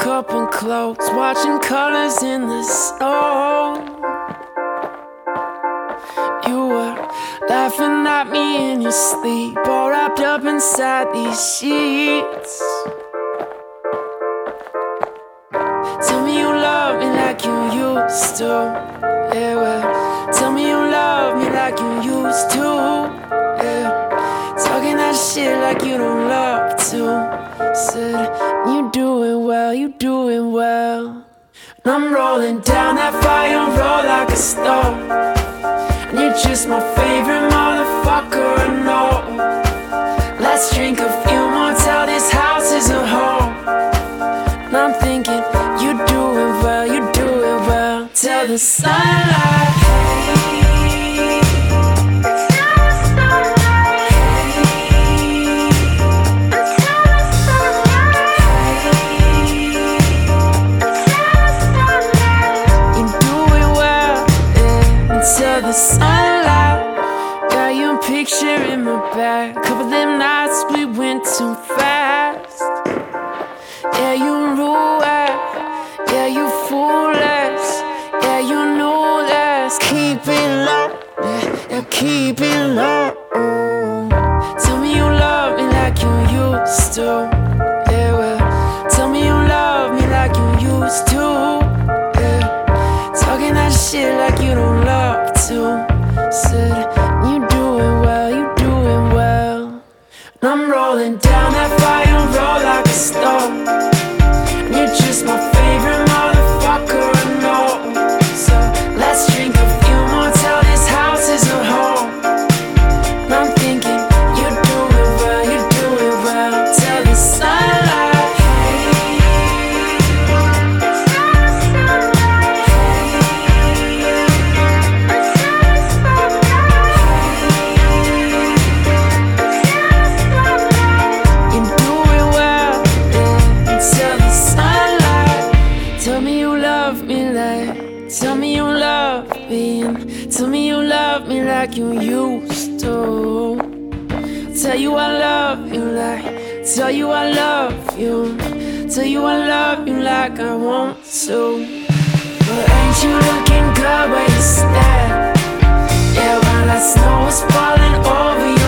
woke up and clothes, watching colors in the snow. You were laughing at me in your sleep, all wrapped up inside these sheets. Tell me you love me like you used to. Yeah, well, tell me you love me like you used to. Yeah, talking that shit like you don't love to. Said you doing well, you doing well. And I'm rolling down that fire road like a stone. And you're just my favorite motherfucker, I know. Let's drink a few more till this house is a home. And I'm thinking you're doing well, you're doing well. Till the sunlight. The sunlight, got your picture in my bag. Couple of them nights we went too fast. Yeah, you rule it, yeah, you foolish, yeah, you know less. Keep it low, yeah, keep it low. Tell me you love me like you used to. Yeah, well, tell me you love me like you used to. Yeah, talking that shit like you don't love to. Said you doing well, you doing well. And I'm rolling down that fire road like a stone. And you're just my favorite motherfucker, I know. So let's drink a few more till this house is a home. And I'm thinking you're doing well, you're doing well. Till the sunlight. Tell me you love me, and tell me you love me like you used to. Tell you I love you like, tell you I love you, tell you I love you like I want to. But ain't you looking good where you stand? Yeah, while that snow is falling over you.